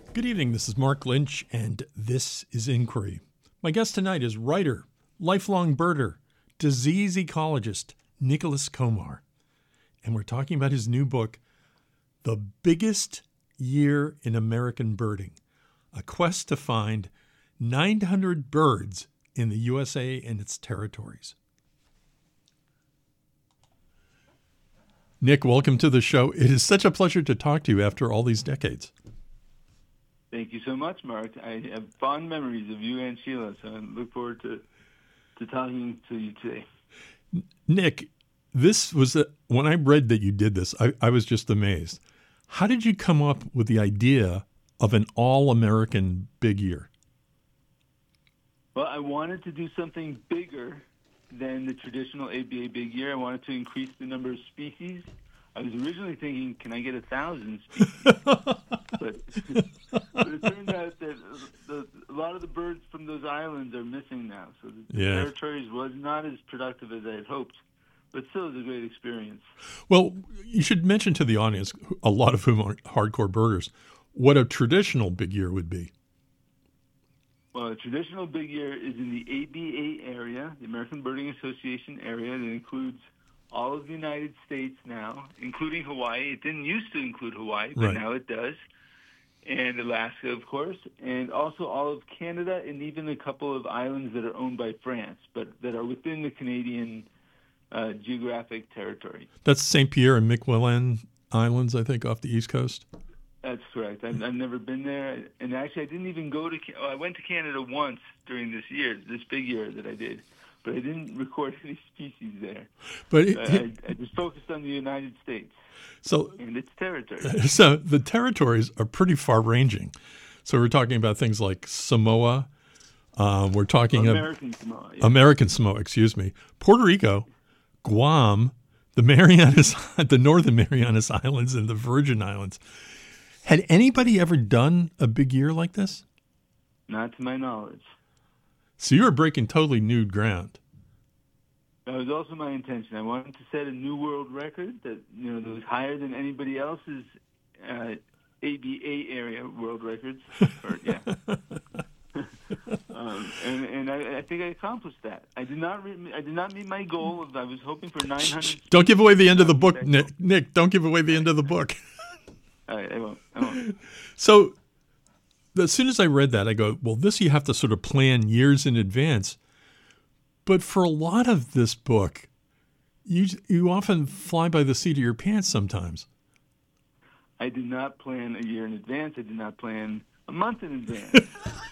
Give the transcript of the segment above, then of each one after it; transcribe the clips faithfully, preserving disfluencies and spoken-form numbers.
Good evening. This is Mark Lynch, and this is Inquiry. My guest tonight is writer, lifelong birder, disease ecologist, Nicholas Komar. And we're talking about his new book, The Biggest Year in American Birding, a quest to find nine hundred birds in the U S A and its territories. Nick, welcome to the show. It is such a pleasure to talk to you after all these decades. Thank you so much, Mark. I have fond memories of you and Sheila, so I look forward to to talking to you today. Nick, this was a, when I read that you did this, I, I was just amazed. How did you come up with the idea of an all-American big year? Well, I wanted to do something bigger than the traditional A B A big year. I wanted to increase the number of species. I was originally thinking, can I get a thousand species? but, but it turned out that the, a lot of the birds from those islands are missing now. So the yeah. territories was not as productive as I had hoped, but still it was a great experience. Well, you should mention to the audience, a lot of whom are hardcore birders, what a traditional big year would be. Well, a traditional big year is in the A B A area, the American Birding Association area, that includes all of the United States now, including Hawaii. It didn't used to include Hawaii, but right. now it does. And Alaska, of course, and also all of Canada and even a couple of islands that are owned by France, but that are within the Canadian uh, geographic territory. That's Saint Pierre and Miquelon Islands, I think, off the East Coast? That's correct. I've, I've never been there. And actually, I didn't even go to oh, – I went to Canada once during this year, this big year that I did. But I didn't record any species there. But it, I, I just focused on the United States so, and its territory. So the territories are pretty far-ranging. So we're talking about things like Samoa. Uh, we're talking American of, Samoa. Yeah. American Samoa, excuse me. Puerto Rico, Guam, the Marianas, the Northern Marianas Islands, and the Virgin Islands. Had anybody ever done a big year like this? Not to my knowledge. So you were breaking totally new ground. That was also my intention. I wanted to set a new world record that you know that was higher than anybody else's uh, A B A area world records. or, yeah. um, and and I, I think I accomplished that. I did not. Re- I did not meet my goal. Of, I was hoping for nine hundred. Don't give away the end of the book, Nick. Nick, don't give away the end of the book. All right, I won't. I won't. So. As soon as I read that, I go, well, this you have to sort of plan years in advance. But for a lot of this book, you you often fly by the seat of your pants sometimes. I did not plan a year in advance. I did not plan a month in advance.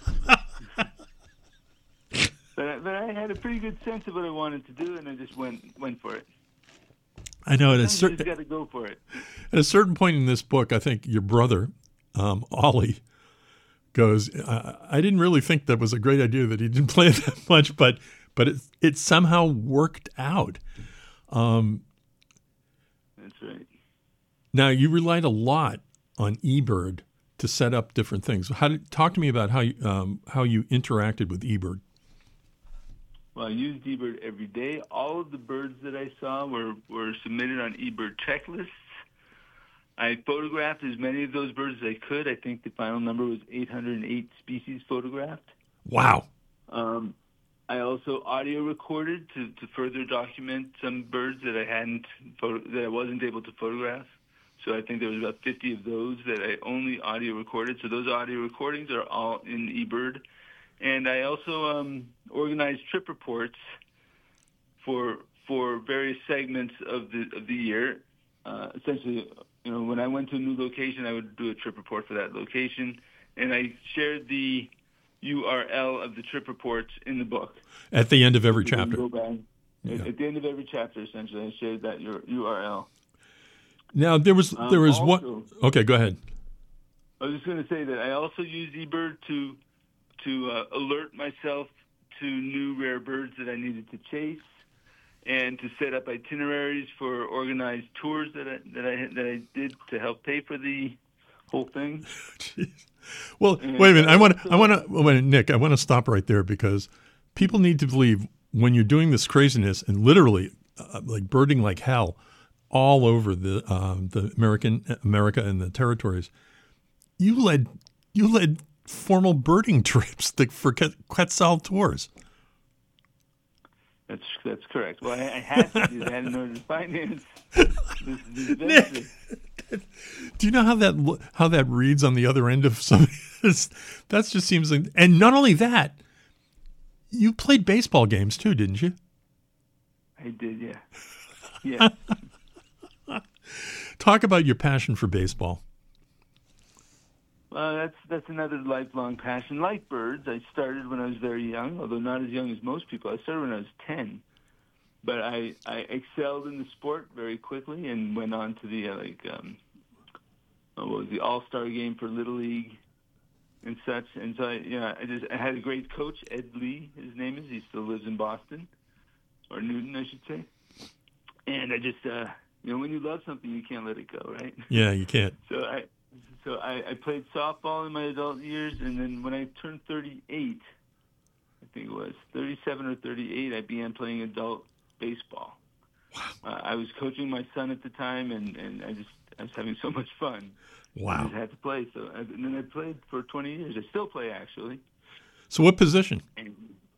but, I, but I had a pretty good sense of what I wanted to do, and I just went went for it. I know. At a cer- certain, you just got to go for it. At a certain point in this book, I think your brother, um, Ollie, goes, I, I didn't really think that was a great idea that he didn't play it that much, but but it it somehow worked out. Um, That's right. Now, you relied a lot on eBird to set up different things. How did, talk to me about how you, um, how you interacted with eBird. Well, I used eBird every day. All of the birds that I saw were, were submitted on eBird checklists. I photographed as many of those birds as I could. I think the final number was eight hundred eight species photographed. Wow. Um, I also audio recorded to, to further document some birds that I hadn't photo, that I wasn't able to photograph. So I think there was about fifty of those that I only audio recorded. So those audio recordings are all in eBird. And I also um, organized trip reports for for various segments of the of the year. Uh, essentially, you know, when I went to a new location, I would do a trip report for that location, and I shared the U R L of the trip reports in the book. At the end of every so chapter. Go back. Yeah. At, at the end of every chapter, essentially, I shared that U R L. Now, there was there was um, also, one. Okay, go ahead. I was just going to say that I also use eBird to to uh, alert myself to new rare birds that I needed to chase, and to set up itineraries for organized tours that I that I that I did to help pay for the whole thing. Jeez. Well, and wait a minute. I want also, to. I want to. Wait, Nick. I want to stop right there because people need to believe when you're doing this craziness and literally uh, like birding like hell all over the um, the American America and the territories. You led you led formal birding trips to, for Quetzal tours. That's that's correct. Well, I, I had to do that in order to finance this, this venture. Do you know how that how that reads on the other end of some? That just seems like, and not only that, you played baseball games too, didn't you? I did, yeah. Yeah. Talk about your passion for baseball. Well, that's that's another lifelong passion. Like birds, I started when I was very young, although not as young as most people. I started when I was ten, but I, I excelled in the sport very quickly and went on to the uh, like um, what was the All-Star game for Little League and such. And so I, you know, I just I had a great coach, Ed Lee. His name is. He still lives in Boston, or Newton, I should say. And I just uh, you know, when you love something, you can't let it go, right? Yeah, you can't. So I. So I, I played softball in my adult years, and then when I turned thirty-eight, I think it was thirty-seven or thirty-eight, I began playing adult baseball. Wow. Uh, I was coaching my son at the time, and, and I just I was having so much fun. Wow. I just had to play. So I, and then I played for twenty years. I still play, actually. So what position? And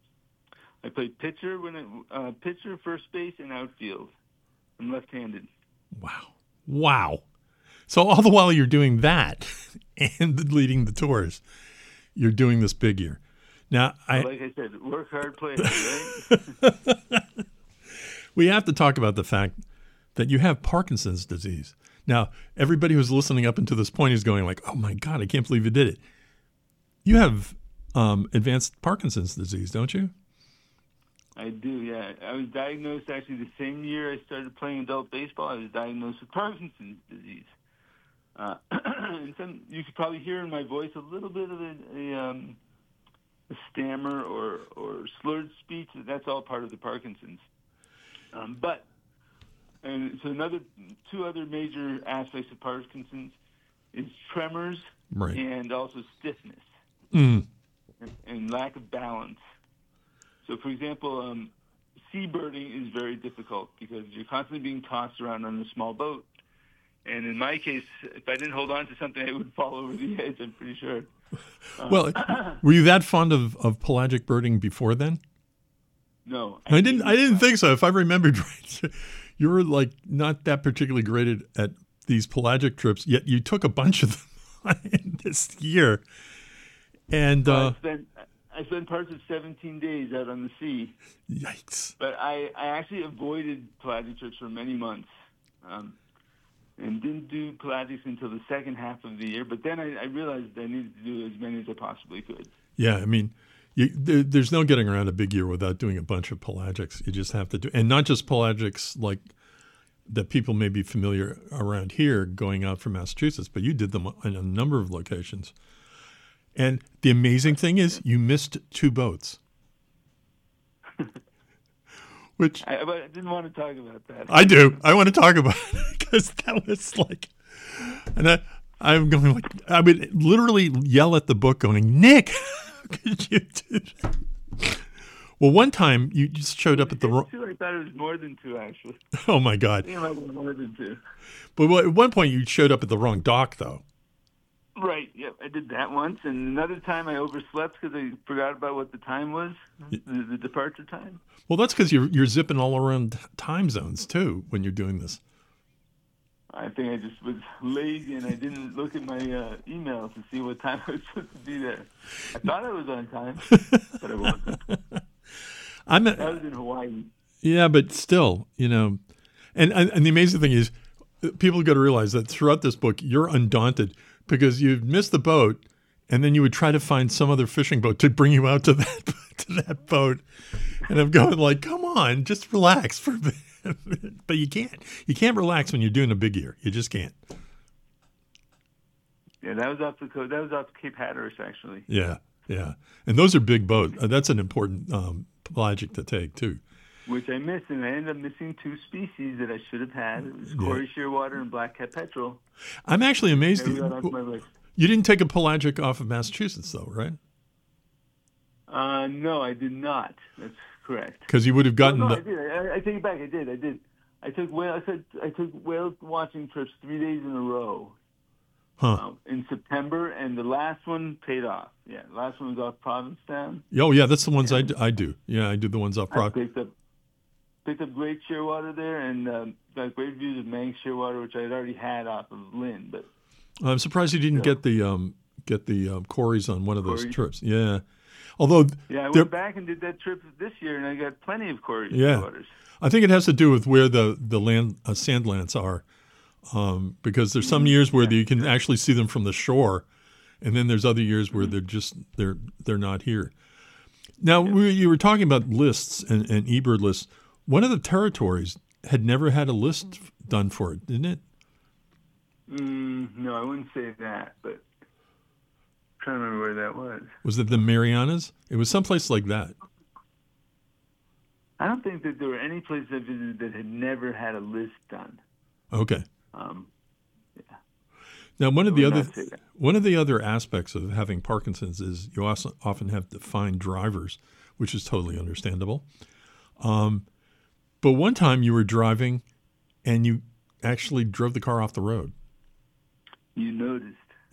I played pitcher, when I, uh, pitcher, first base, and outfield. I'm left-handed. Wow. Wow. So all the while you're doing that and leading the tours, you're doing this big year. Now, I like I said, work hard, play hard, right? We have to talk about the fact that you have Parkinson's disease. Now, everybody who's listening up until this point is going like, "Oh my God, I can't believe you did it." You have um, advanced Parkinson's disease, don't you? I do, yeah. I was diagnosed actually the same year I started playing adult baseball. I was diagnosed with Parkinson's disease. Uh, and some, you could probably hear in my voice a little bit of a, a, um, a stammer or, or slurred speech. That's all part of the Parkinson's. Um, but, and so another, two other major aspects of Parkinson's is tremors right. and also stiffness mm. and, and lack of balance. So, for example, um, seabirding is very difficult because you're constantly being tossed around on a small boat. And in my case, if I didn't hold on to something, I would fall over the edge, I'm pretty sure. Um, well, were you that fond of, of pelagic birding before then? No. I, I didn't I didn't think so. If I remembered right, you were like not that particularly great at, at these pelagic trips, yet you took a bunch of them this year. And uh, I, spent, I spent parts of seventeen days out on the sea. Yikes. But I, I actually avoided pelagic trips for many months. Um and didn't do pelagics until the second half of the year. But then I, I realized I needed to do as many as I possibly could. Yeah, I mean, you, there, there's no getting around a big year without doing a bunch of pelagics. You just have to do, and not just pelagics like that people may be familiar around here going out from Massachusetts, but you did them in a number of locations. And the amazing thing is you missed two boats. Which I, but I didn't want to talk about that. I do. I want to talk about it because that was like, and I, I'm going like, I would literally yell at the book going, "Nick, how could you do that?" Well, one time you just showed up at the wrong. I thought it was more than two, actually. Oh my God! I think it might be more than two. But at one point you showed up at the wrong dock, though. Right. Yep. I did that once, and another time I overslept because I forgot about what the time was, the, the departure time. Well, that's because you're you're zipping all around time zones too when you're doing this. I think I just was lazy and I didn't look at my uh, email to see what time I was supposed to be there. I thought I was on time, but I wasn't. I'm a, that was in Hawaii. Yeah, but still, you know, and and, and the amazing thing is, people got to realize that throughout this book, you're undaunted because you've missed the boat, and then you would try to find some other fishing boat to bring you out to that to that boat. And I'm going like, come on, just relax for a bit. But you can't. You can't relax when you're doing a big year. You just can't. Yeah, that was off the coast. That was off Cape Hatteras, actually. Yeah, yeah. And those are big boats. Uh, that's an important um, pelagic to take, too. Which I missed, and I ended up missing two species that I should have had. It was Cory yeah. shearwater and black-cap petrel. I'm actually amazed. You, you, you didn't take a pelagic off of Massachusetts, though, right? Uh, no, I did not. That's correct. Because you would have gotten. No, no the... I did. I, I take it back. I did. I did. I took whale. I, said, I took whale watching trips three days in a row. huh. um, in September, and the last one paid off. Yeah, the last one was off Provincetown. Oh, yeah, that's the ones I do, I do. Yeah, I do the ones off I Proc. picked up picked up great Shearwater there, and um, got great views of Manx Shearwater, which I had already had off of Lynn. But I'm surprised you didn't so, get the um, get the um, Corys on one of those Corys. trips. Yeah, although yeah, I they're- went back and did that trip this year, and I got plenty of Corey Yeah. Shearwaters. I think it has to do with where the the land uh, sand lands are, um, because there's some years where you can actually see them from the shore, and then there's other years where they're just they're they're not here. Now we, you were talking about lists and, and eBird lists. One of the territories had never had a list done for it, didn't it? Mm, no, I wouldn't say that, but I'm trying to remember where that was. Was it the Marianas? It was someplace like that. I don't think that there were any places I visited that had never had a list done. Okay. Um, yeah. Now, one of the would other not say that. one of the other aspects of having Parkinson's is you also often have to find drivers, which is totally understandable. Um, but one time you were driving, and you actually drove the car off the road. You noticed.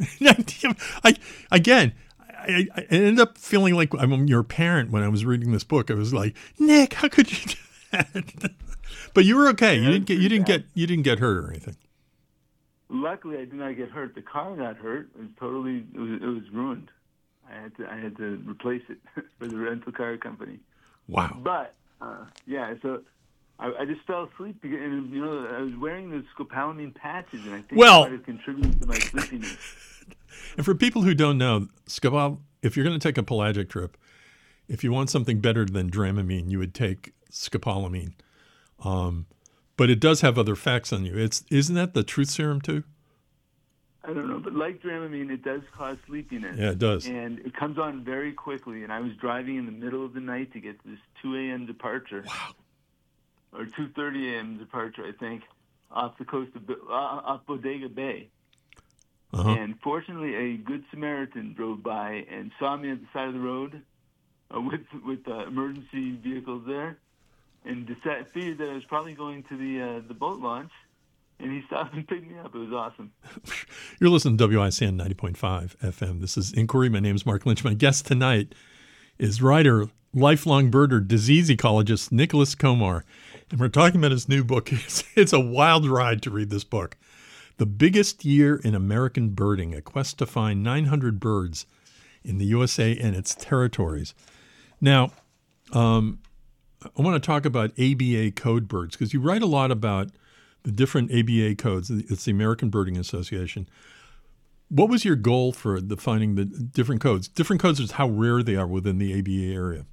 I again, I, I ended up feeling like I'm your parent when I was reading this book. I was like, Nick, how could you do that? But you were okay. You didn't get you didn't get you didn't get hurt or anything. Luckily, I did not get hurt. The car got hurt. It was totally it was, it was ruined. I had to I had to replace it for the rental car company. Wow. But uh, yeah, so I, I just fell asleep because, and you know I was wearing the scopolamine patches, and I think Well- that might have contributed to my sleepiness. And for people who don't know, Scopol, if you're going to take a pelagic trip, if you want something better than Dramamine, you would take scopolamine. Um, but it does have other effects on you. It's isn't that the truth serum too? I don't know, but like Dramamine, it does cause sleepiness. Yeah, it does. And it comes on very quickly. And I was driving in the middle of the night to get this two a.m. departure. Wow. Or two thirty a.m. departure, I think, off the coast of, uh, off Bodega Bay. Uh-huh. And fortunately, a good Samaritan drove by and saw me at the side of the road uh, with with uh, emergency vehicles there, and decided, figured that I was probably going to the uh, the boat launch, and he stopped and picked me up. It was awesome. You're listening to W I C N ninety point five F M. This is Inquiry. My name is Mark Lynch. My guest tonight is writer, lifelong birder, disease ecologist Nicholas Komar. And we're talking about his new book. It's, it's a wild ride to read this book. The Biggest Year in American Birding, a quest to find nine hundred birds in the U S A and its territories. Now, um, I want to talk about A B A code birds because you write a lot about the different A B A codes. It's the American Birding Association. What was your goal for defining the different codes? Different codes is how rare they are within the A B A area.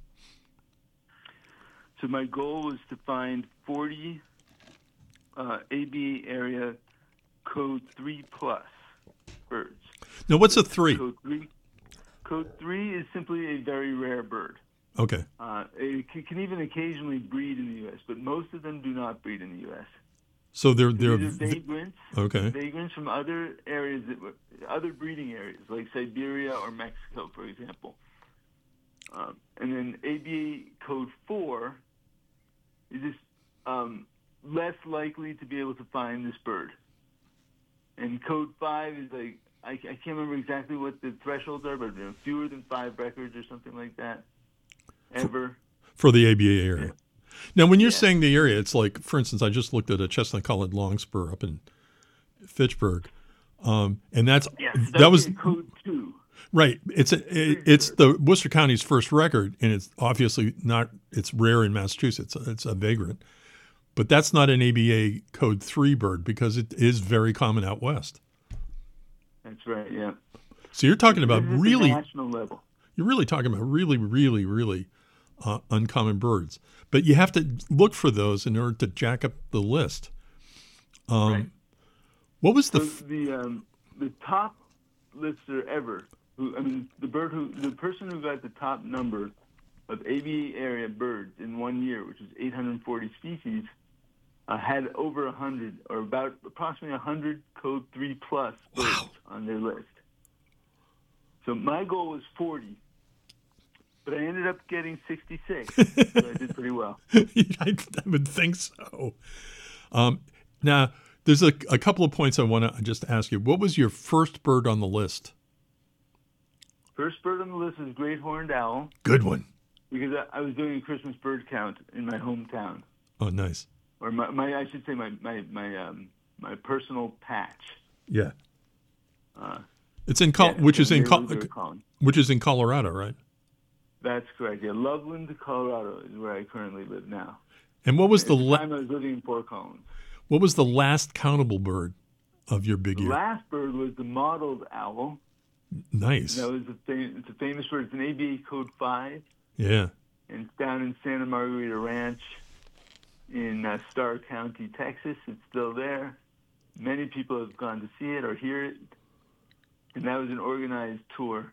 So my goal was to find forty uh, A B A area code three plus birds. Now, what's a three? Code three, code three is simply a very rare bird. Okay. Uh, it can, can even occasionally breed in the U S, but most of them do not breed in the U S. So they're they're These are vagrants. okay. Vagrants from other areas, that, were- other breeding areas, like Siberia or Mexico, for example. Um, and then A B A code four is just um, less likely to be able to find this bird. And code five is like, I, I can't remember exactly what the thresholds are, but you know, fewer than five records or something like that. Ever. For the A B A area. Now, when you're Yeah. saying the area, it's like, for instance, I just looked at a chestnut-collared longspur up in Fitchburg, um, and that's Yes, that was code two. right. It's a, it, it's the Worcester County's first record, and it's obviously not. It's rare in Massachusetts. It's a vagrant, but that's not an A B A code three bird because it is very common out west. That's right. Yeah. So you're talking about This is at the really, national level. you're really talking about really, really, really uh, uncommon birds. But you have to look for those in order to jack up the list. Um, Right. What was the? So F- the um, the top lister ever, who I mean, the bird who the person who got the top number of A B A area birds in one year, which was eight hundred forty species, uh, had over one hundred, or about approximately one hundred code three plus birds Wow. on their list. So my goal was forty, but I ended up getting sixty-six, so I did pretty well. I, I would think so. Um, now, There's a, a couple of points I want to just ask you. What was your first bird on the list? First bird on the list was great horned owl. Good one. Because I, I was doing a Christmas bird count in my hometown. Oh, nice. Or my, my I should say my my my um my personal patch. Yeah. Uh, it's in Col- yeah, which is in Col- Col- which is in Colorado, right? That's correct. Yeah, Loveland, Colorado is where I currently live now. And what was At the, the la- time I was living in Fort Collins. What was the last countable bird of your big the year? The last bird was the mottled owl. Nice. That was a fam- it's a famous bird. It's an A B A Code five. Yeah. And it's down in Santa Margarita Ranch in uh, Starr County, Texas. It's still there. Many people have gone to see it or hear it. And that was an organized tour.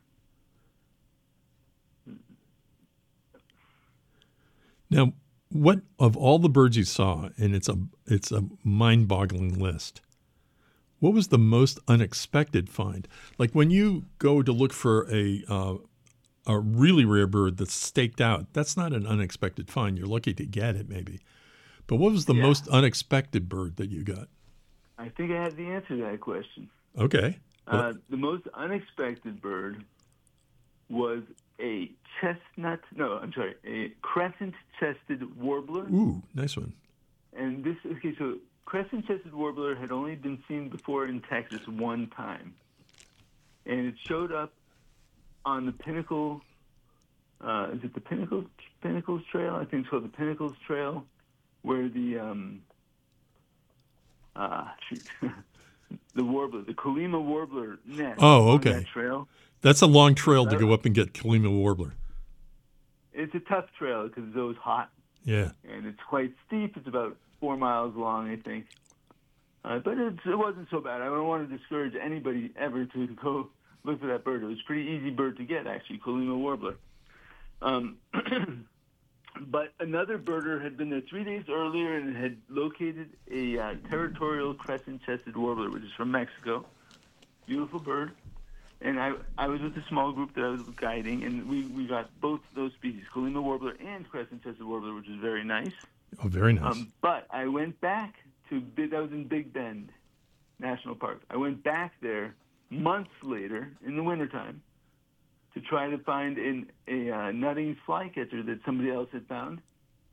Now, what of all the birds you saw, and it's a it's a mind-boggling list, what was the most unexpected find? Like when you go to look for a uh, a really rare bird that's staked out, that's not an unexpected find. You're lucky to get it, maybe. But what was the yeah. most unexpected bird that you got? I think I have the answer to that question. Okay. Uh, the most unexpected bird was a chestnut, no, I'm sorry, a crescent-chested warbler. Ooh, nice one. And this, okay, so crescent-chested warbler had only been seen before in Texas one time. And it showed up on the Pinnacle, uh, is it the Pinnacle, Pinnacles Trail? I think it's called the Pinnacles Trail, where the, um, uh, shoot, the warbler, the Colima warbler nest. Oh, okay. On that trail. That's a long trail to go up and get Colima warbler. It's a tough trail because it's always hot. Yeah. And it's quite steep. It's about four miles long, I think. Uh, but it's, it wasn't so bad. I don't want to discourage anybody ever to go look for that bird. It was a pretty easy bird to get, actually, Colima warbler. Um, but another birder had been there three days earlier and had located a uh, territorial crescent-chested warbler, which is from Mexico. Beautiful bird. And I I was with a small group that I was guiding, and we, we got both those species, Colima warbler and crescent-chested warbler, which was very nice. Oh, very nice. Um, but I went back to, that was in Big Bend National Park. I went back there months later in the wintertime to try to find an, a uh, nutting flycatcher that somebody else had found.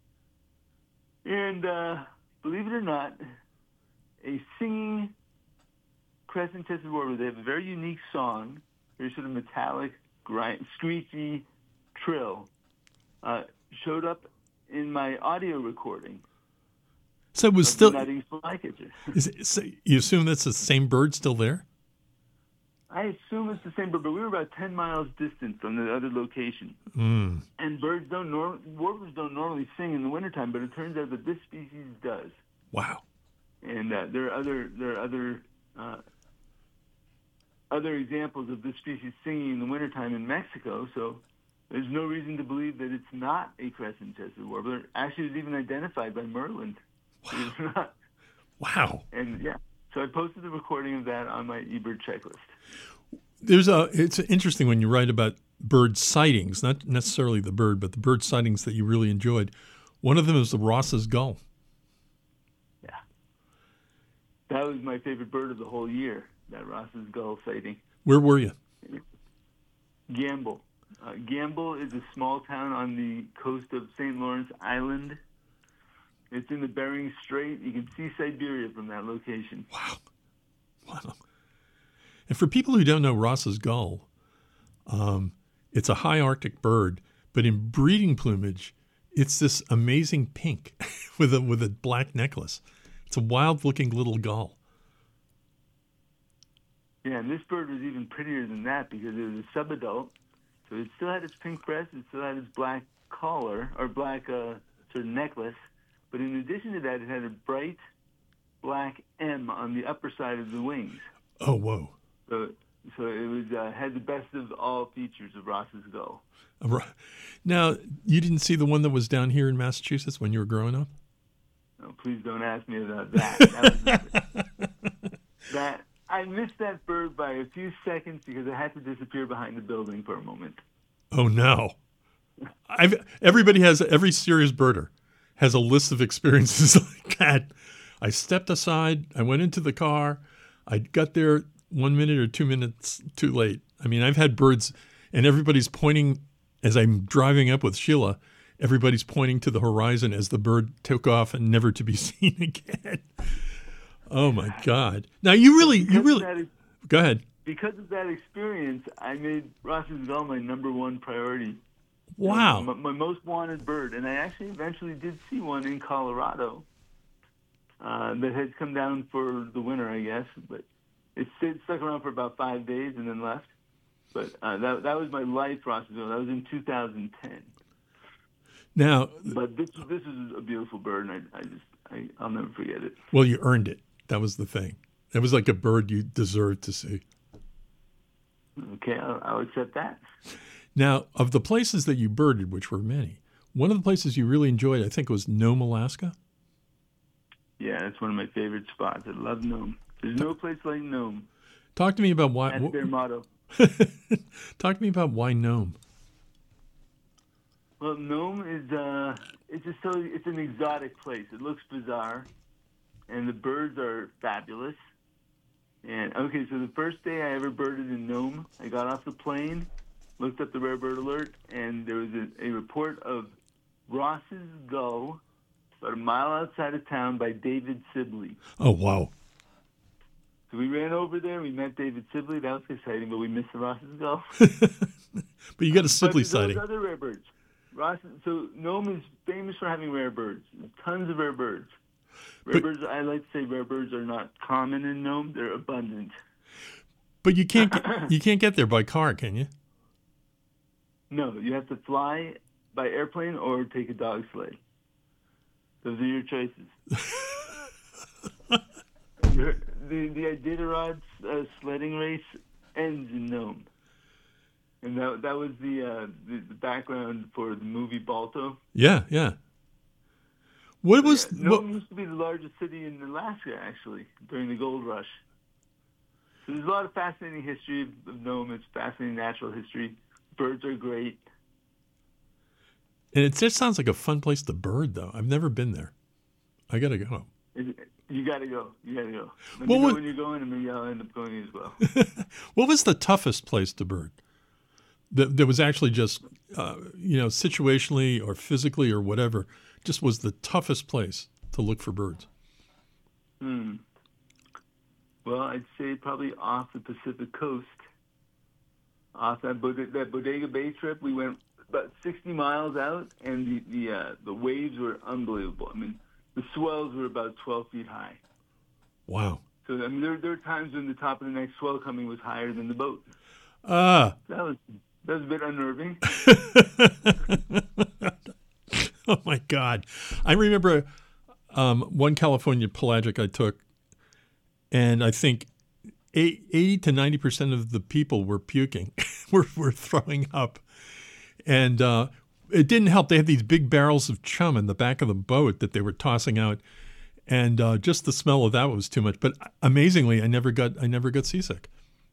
And uh, believe it or not, a singing crescent-chested warbler, they have a very unique song, very sort of metallic, grind, screechy trill, uh, showed up in my audio recording. So it was still. Nutting flycatcher. Is it, so you assume that's the same bird still there? I assume it's the same bird, but we were about ten miles distant from the other location. Mm. And birds don't norm- warblers don't normally sing in the wintertime, but it turns out that this species does. Wow. And uh, there are other there are other uh, other examples of this species singing in the wintertime in Mexico, so there's no reason to believe that it's not a crescent-chested warbler. Actually, it was even identified by Merlin. Wow. Wow. And yeah, so I posted the recording of that on my eBird checklist. There's a. It's interesting when you write about bird sightings, not necessarily the bird, but the bird sightings that you really enjoyed. One of them is the Ross's gull. Yeah, that was my favorite bird of the whole year. That Ross's gull sighting. Where were you? Gamble. Uh, Gamble is a small town on the coast of Saint Lawrence Island. It's in the Bering Strait. You can see Siberia from that location. Wow. Wow. And for people who don't know Ross's gull, um, it's a high Arctic bird, but in breeding plumage, it's this amazing pink with a with a black necklace. It's a wild-looking little gull. Yeah, and this bird was even prettier than that because it was a subadult. So it still had its pink breast, it still had its black collar, or black uh, sort of necklace. But in addition to that, it had a bright black M on the upper side of the wings. Oh, whoa. So, so it was uh, had the best of all features of Ross's gull. Now, you didn't see the one that was down here in Massachusetts when you were growing up? No, please don't ask me about that. That, was, that I missed that bird by a few seconds because I had to disappear behind the building for a moment. Oh, no. I've, everybody has, every serious birder has a list of experiences like that. I stepped aside. I went into the car. I got there one minute or two minutes too late. I mean, I've had birds, and everybody's pointing as I'm driving up with Sheila. Everybody's pointing to the horizon as the bird took off and never to be seen again. Oh my God! Now you really, you really. Is, go ahead. Because of that experience, I made Ross's Gull my number one priority. Wow. My, my most wanted bird, and I actually eventually did see one in Colorado uh, that had come down for the winter, I guess, but it stayed, stuck around for about five days and then left. But uh, that that was my life, Ross's Gull. That was in two thousand ten. Now, but this this is a beautiful bird, and I, I just I, I'll never forget it. Well, you earned it. That was the thing. It was like a bird you deserved to see. Okay, I'll, I'll accept that. Now, of the places that you birded, which were many, one of the places you really enjoyed, I think, was Nome, Alaska. Yeah, that's one of my favorite spots. I love Nome. There's no place like Nome. Talk to me about why. That's their motto. Talk to me about why Nome. Well, Nome is uh, it's just so it's an exotic place. It looks bizarre, and the birds are fabulous. And okay, so the first day I ever birded in Nome, I got off the plane, looked up the rare bird alert, and there was a, a report of Ross's Gull, about a mile outside of town, by David Sibley. Oh wow! So we ran over there. We met David Sibley. That was exciting, but we missed the Ross's Gull. But you got a Sibley but sighting. Those other rare birds. Ross, so Nome is famous for having rare birds. Tons of rare birds. Rare But, birds, I like to say rare birds are not common in Nome. They're abundant. But you can't get, you can't get there by car, can you? No, you have to fly by airplane or take a dog sled. Those are your choices. your, the the Iditarod uh, sledding race ends in Nome. And that that was the, uh, the the background for the movie Balto. Yeah, yeah. What was yeah, Nome what, used to be the largest city in Alaska, actually, during the gold rush. So there's a lot of fascinating history of Nome. It's fascinating natural history. Birds are great. And it just sounds like a fun place to bird, though. I've never been there. I gotta go. You gotta go. You gotta go. Let Well, me know what, when you're going, and maybe I'll end up going as well. What was the toughest place to bird? That, that was actually just, uh, you know, situationally or physically or whatever, just was the toughest place to look for birds? Hmm. Well, I'd say probably off the Pacific coast. Off that, Bod- that Bodega Bay trip, we went about sixty miles out, and the the, uh, the waves were unbelievable. I mean, the swells were about twelve feet high. Wow. So, I mean, there, there were times when the top of the next swell coming was higher than the boat. Ah. That was that was a bit unnerving. Oh, my God. I remember um, one California pelagic I took, and I think eighty to ninety percent of the people were puking, were, were throwing up. And uh, it didn't help. They had these big barrels of chum in the back of the boat that they were tossing out. And uh, just the smell of that was too much. But amazingly, I never got I never got seasick.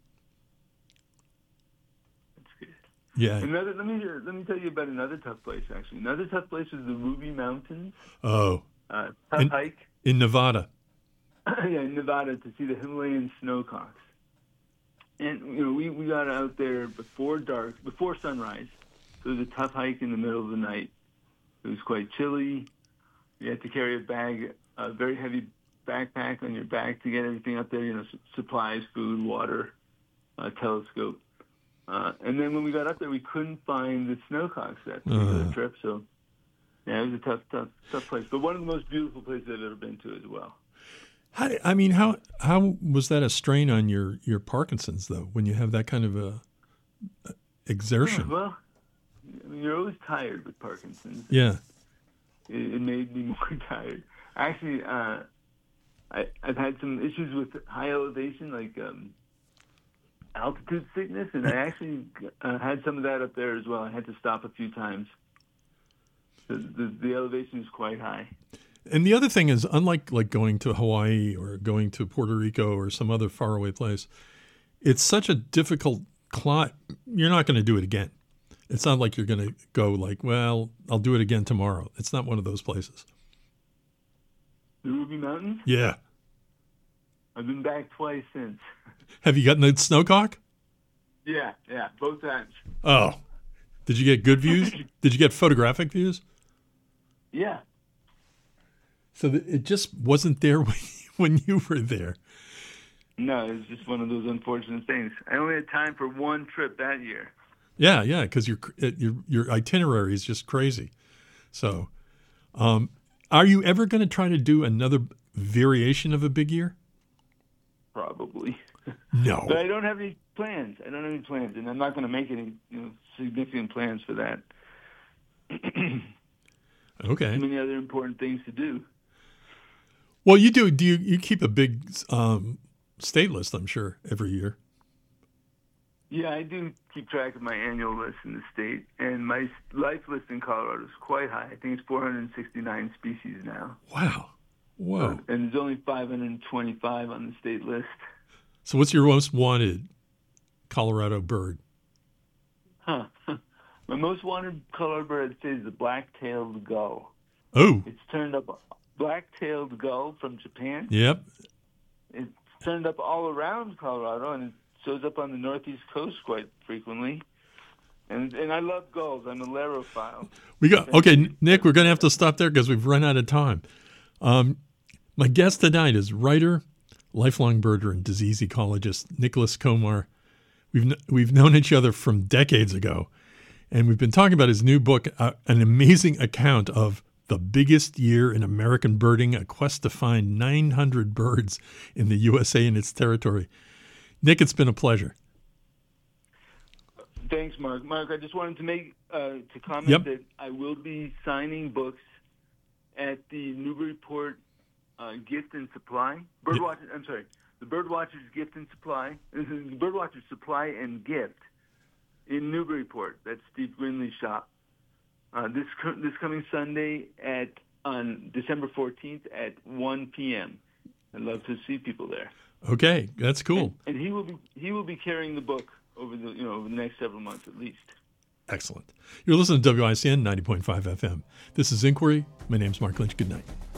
That's good. Yeah. Another, let me let me tell you about another tough place. Actually, another tough place was the Ruby Mountains. Oh. Uh, tough in, hike. In Nevada. Yeah, in Nevada, to see the Himalayan snowcocks. And you know, we, we got out there before dark, before sunrise. So it was a tough hike in the middle of the night. It was quite chilly. You had to carry a bag, a very heavy backpack on your back to get everything up there. You know, supplies, food, water, uh, telescope. Uh, and then when we got up there, we couldn't find the snowcocks that particular uh. trip. So yeah, it was a tough, tough, tough place. But one of the most beautiful places I've ever been to as well. How, I mean, how how was that a strain on your, your Parkinson's, though, when you have that kind of a, a exertion? Yeah, well, I mean, you're always tired with Parkinson's. Yeah. It, it made me more tired. Actually, uh, I, I've had some issues with high elevation, like um, altitude sickness, and I actually uh, had some of that up there as well. I had to stop a few times. The, the, the elevation is quite high. And the other thing is, unlike like going to Hawaii or going to Puerto Rico or some other faraway place, it's such a difficult climb. You're not going to do it again. It's not like you're going to go like, well, I'll do it again tomorrow. It's not one of those places. The Ruby Mountains? Yeah. I've been back twice since. Have you gotten the snowcock? Yeah, yeah, both times. Oh. Did you get good views? Did you get photographic views? Yeah. So th- it just wasn't there when, when you were there. No, it was just one of those unfortunate things. I only had time for one trip that year. Yeah, yeah, because your, your your itinerary is just crazy. So, um, are you ever going to try to do another variation of a big year? Probably. No. But I don't have any plans. I don't have any plans, and I'm not going to make any you know, significant plans for that. Okay. Too many other important things to do. Well, you do. Do you, you keep a big um, state list, I'm sure, every year? Yeah, I do keep track of my annual list in the state, and my life list in Colorado is quite high. I think it's four hundred sixty-nine species now. Wow. Whoa. And there's only five hundred twenty-five on the state list. So what's your most wanted Colorado bird? Huh. My most wanted Colorado bird, I'd say, is the black-tailed gull. Oh. It's turned up, black-tailed gull from Japan. Yep. It's turned up all around Colorado, and it shows up on the northeast coast quite frequently. And and I love gulls. I'm a larophile. We got okay, Nick. We're going to have to stop there because we've run out of time. Um, my guest tonight is writer, lifelong birder, and disease ecologist Nicholas Komar. We've we've known each other from decades ago, and we've been talking about his new book, uh, an amazing account of the biggest year in American birding: a quest to find nine hundred birds in the U S A and its territory. Nick, it's been a pleasure. Thanks, Mark. Mark, I just wanted to make uh, to comment Yep. that I will be signing books at the Newburyport uh, Gift and Supply. Birdwatchers, I'm sorry, the Birdwatchers Gift and Supply. This is the Birdwatchers Supply and Gift in Newburyport. That's Steve Grinley's shop. Uh, this co- this coming Sunday at on December fourteenth at one p.m. I'd love to see people there. Okay, that's cool. And, and he will be he will be carrying the book over the you know over the next several months at least. Excellent. You're listening to W I C N ninety point five F M. This is Inquiry. My name's Mark Lynch. Good night.